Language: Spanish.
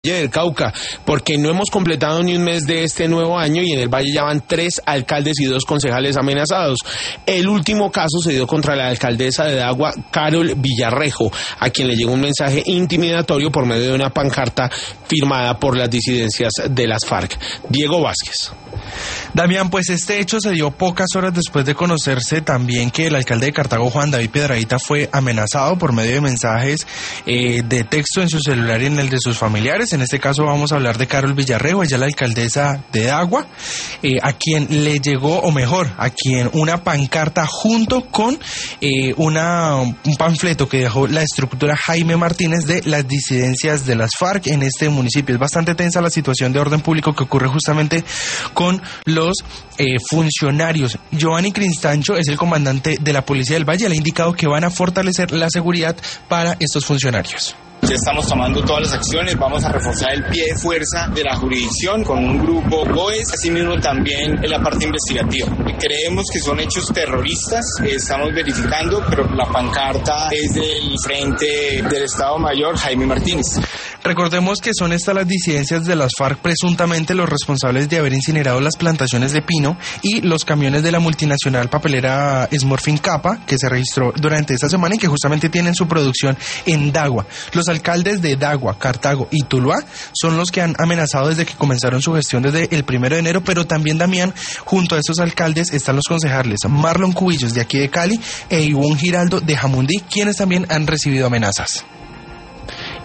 del Cauca, porque no hemos completado ni un mes de este nuevo año y en el Valle ya van 3 alcaldes y 2 concejales amenazados. El último caso se dio contra la alcaldesa de Dagua, Carol Villarrejo, a quien le llegó un mensaje intimidatorio por medio de una pancarta firmada por las disidencias de las FARC. Diego Vázquez. Damián, pues este hecho se dio pocas horas después de conocerse también que el alcalde de Cartago, Juan David Piedradita, fue amenazado por medio de mensajes de texto en su celular y en el de sus familiares. En este caso vamos a hablar de Carol Villarrejo, ella es la alcaldesa de Dagua, a quien le llegó, o mejor, a quien una pancarta junto con un panfleto que dejó la estructura Jaime Martínez de las disidencias de las FARC en este municipio. Es bastante tensa la situación de orden público que ocurre justamente con los funcionarios. Giovanni Cristancho es el comandante de la Policía del Valle, le ha indicado que van a fortalecer la seguridad para estos funcionarios. Ya estamos tomando todas las acciones, vamos a reforzar el pie de fuerza de la jurisdicción con un grupo GOES, asimismo también en la parte investigativa. Creemos que son hechos terroristas, estamos verificando, pero la pancarta es del Frente del Estado Mayor Jaime Martínez. Recordemos que son estas las disidencias de las FARC presuntamente los responsables de haber incinerado las plantaciones de pino y los camiones de la multinacional papelera Smurfing Capa, que se registró durante esta semana y que justamente tienen su producción en Dagua. Los alcaldes de Dagua, Cartago y Tuluá son los que han amenazado desde que comenzaron su gestión desde el 1 de enero, pero también, Damián, junto a estos alcaldes están los concejales Marlon Cubillos de aquí de Cali e Ivonne Giraldo de Jamundí, quienes también han recibido amenazas.